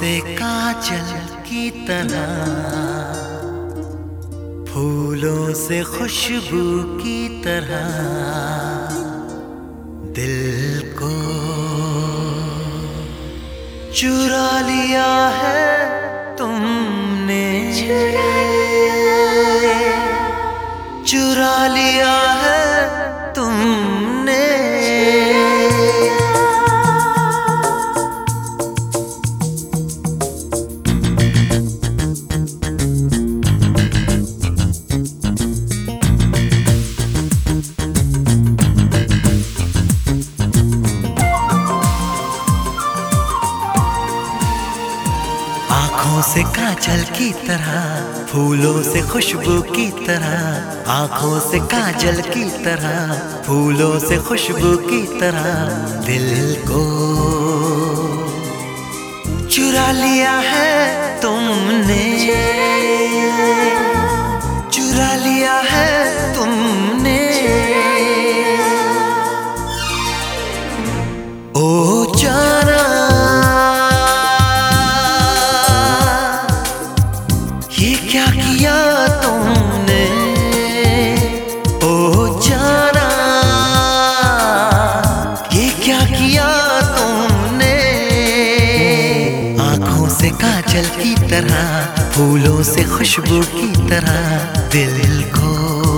से काजल की तरह, फूलों से खुशबू की तरह दिल को चुरा लिया है तुमने, चुरा लिया है तुमने। आँखों से काजल की तरह, फूलों से खुशबू की तरह, आँखों से काजल की तरह, फूलों से खुशबू की तरह दिल को चुरा लिया है तुमने, चुरा लिया है तुमने। ओ जाना ये क्या किया तुमने, ओ जाना ये क्या किया तुमने। आँखों से काजल की तरह, फूलों से खुशबू की तरह दिल को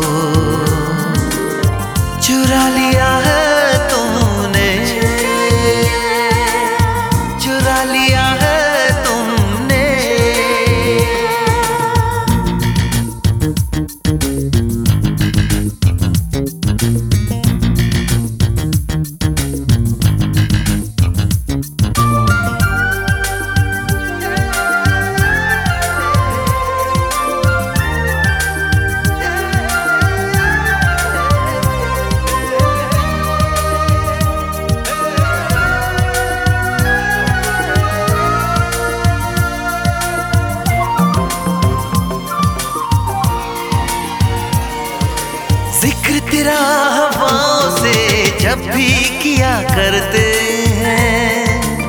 चुरा लिया है तुमने, चुरा लिया है तुमने। जिक्र तेरा हवाओं से जब भी किया करते हैं,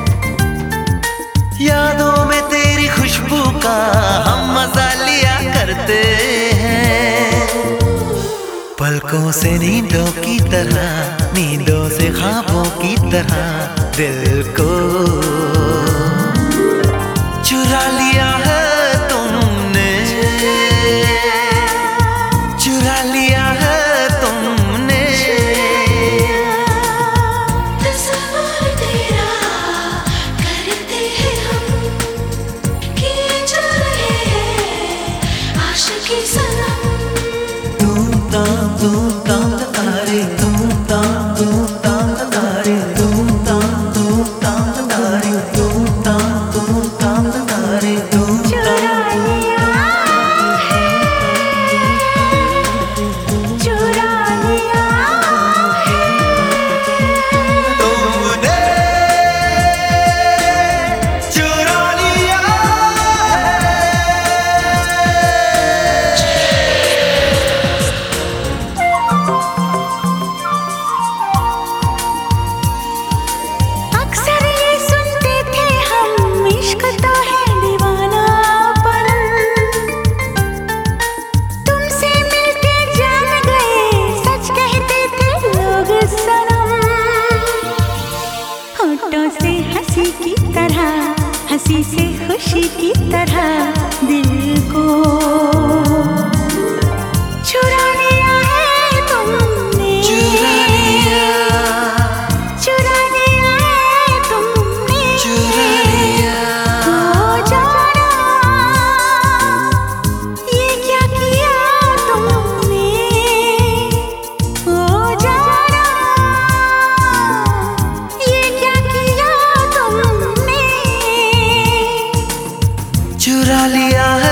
यादों में तेरी खुशबू का हम मजा लिया करते हैं। पलकों से नींदों की तरह, नींदों से ख्वाबों की तरह दिल को चुरा लिया है तुमने, चुरा लिया है तुमने। तस्वीर तेरा करते हैं हम, किए जा रहे हैं आशिकी सनम। तुम ताम तारे, तुम ताम तारे, तुम ताम तारे, तुम ताम तारे, तुम चुरा लिया है, चुरा लिया है तुमने चुरा लिया अक्सर ये सुनते थे हम, इश्क तो है दीवानापन। तुमसे मिलके जान गए, सच कहते थे लोग सनम। होठों से हंसी की तरह, हंसी से खुशी की तरह दिल को चुरा लिया है तुमने, चुरा लिया, चुरा लिया है तुमने। चुरा लिया। ओ जाना ये क्या किया तुमने, ओ जाना ये क्या किया तुमने। चुरा लिया